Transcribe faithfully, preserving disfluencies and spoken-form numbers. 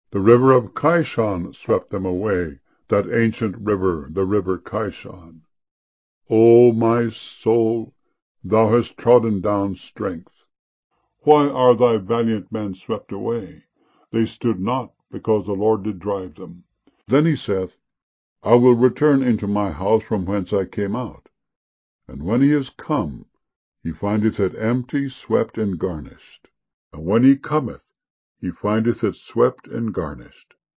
The river of Kishon swept them away, that ancient river, the river Kishon. O my soul, thou hast trodden down strength. Why are thy valiant men swept away? They stood not, because the Lord did drive them. Then he saith, I will return into my house from whence I came out. And when he is come, he findeth it empty, swept, and garnished. And when he cometh, he findeth it swept and garnished.